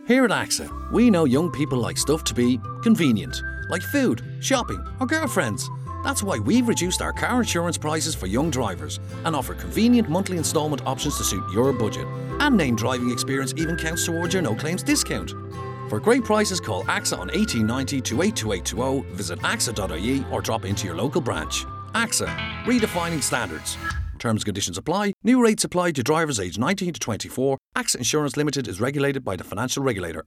Here at AXA, we know young people like stuff to be convenient, like food, shopping, or girlfriends. That's why we've reduced our car insurance prices for young drivers and offer convenient monthly instalment options to suit your budget. And named driving experience even counts towards your no claims discount. For great prices, call AXA on 1890 282820, visit axa.ie or drop into your local branch. AXA, redefining standards. Terms and conditions apply. New rates apply to drivers aged 19 to 24. AXA Insurance Limited is regulated by the Financial Regulator.